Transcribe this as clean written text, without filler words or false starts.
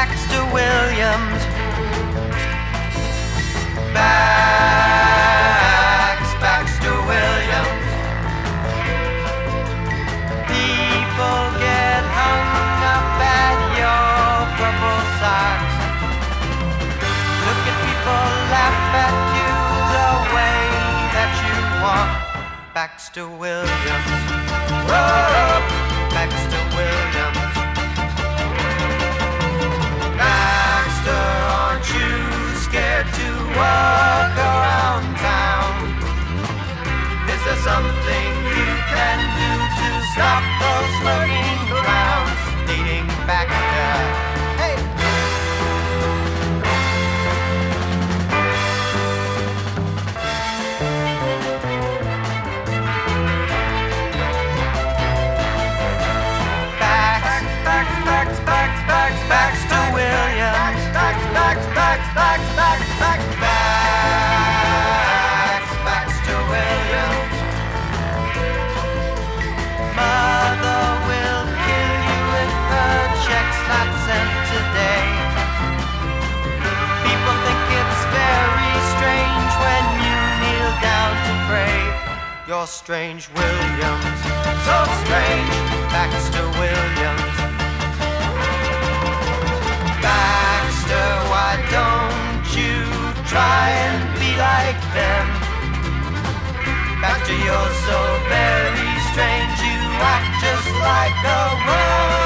Baxter Williams. Baxter Williams. People get hung up at your purple socks. Look at people laugh at you the way that you walk. Baxter Williams. Whoa, Baxter Williams. Baxter, aren't you scared to walk around town? Is there something you can do to stop those smoking grounds leading Baxter? Hey! Baxter Williams. Baxter Williams. Mother will kill you if her check's not sent today. People think it's very strange when you kneel down to pray. You're strange, Williams. So strange, Baxter Williams. Baxter, why don't you try and be like them? Baxter, you're so very strange, you act just like a wolf.